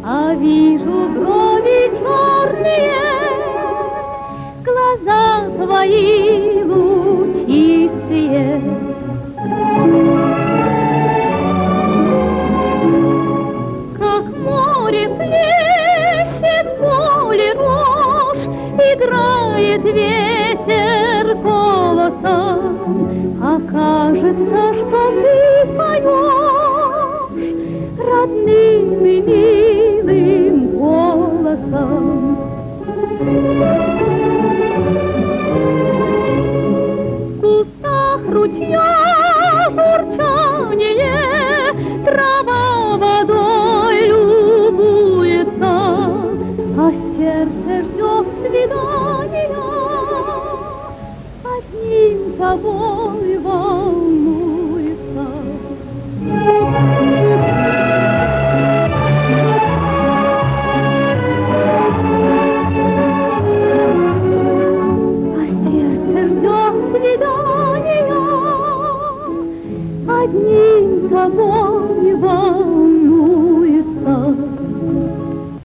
А вижу брови черные, глаза твои лучистые. Как море плещет поле рожь, играет ветер голосом, а кажется, что ты поешь родным и милым голосом. В кустах ручья журчание, трава водой любуется, а сердце ждет свидания одним тобой.